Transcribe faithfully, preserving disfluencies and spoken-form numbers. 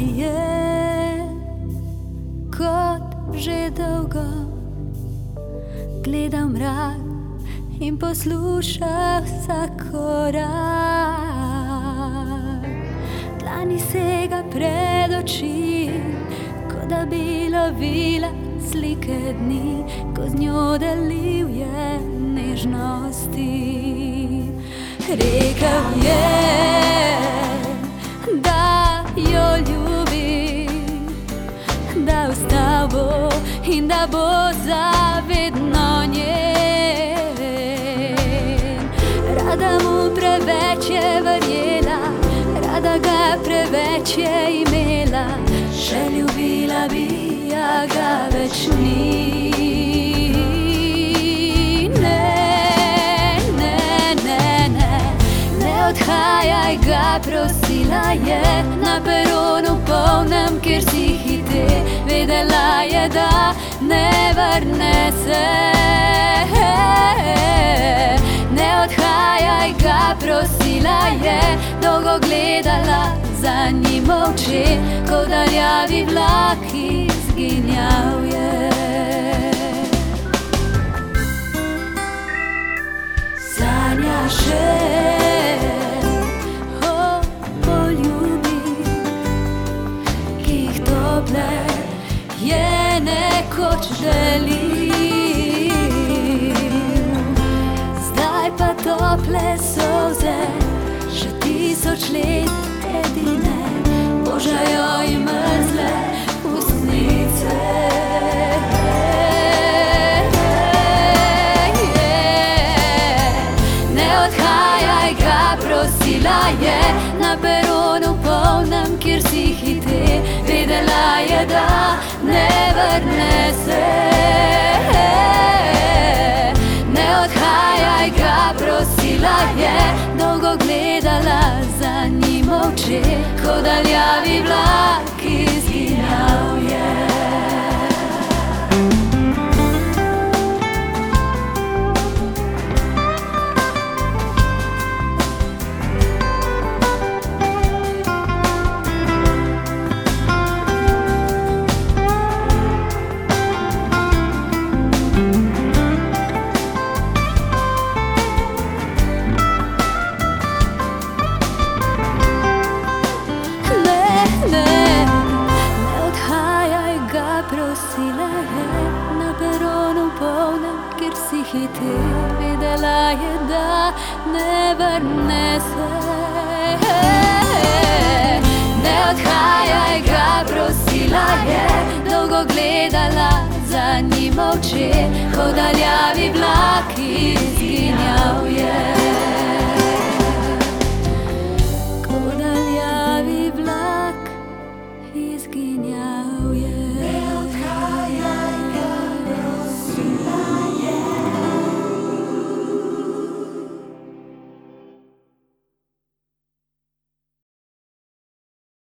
je, kot že dolgo gledam mrak in poslušam vsak korak. Dlani sega pred oči, kot da bi lovila slike dni, ko z njo delil je nežnosti. Rekel je, da jo ljubi, da ostal bo in da bo zavedno njen. Rada mu preveč je verjela, rada ga preveč je imela, še ljubila bi, a ga več ni. Odhajaj, ga prosila je, na peronu polnem, kjer si hite, vedela je, da ne vrne se. Ne odhajaj, ga prosila je, dolgo gledala za njim molče, ko daljavi vlak izginjal je. Sanja še je nekoč želil, zdaj pa tople solze, še tisoč let edine, božajo in mrzle ustnice. Ne odhajaj, ga prosila je, na peronu polnem, kjer si hite, vedela je, da ne vrne se. Ne odhajaj, ga prosila je, dolgo gledala za njim molče, ko daljavi vlak izginjal je. Prosila je, na peronu polnem, kjer si hite, vedela je, da ne vrne se. Ne odhajaj, ga prosila je, dolgo gledala za njim molče, ko daljavi vlak izginjal.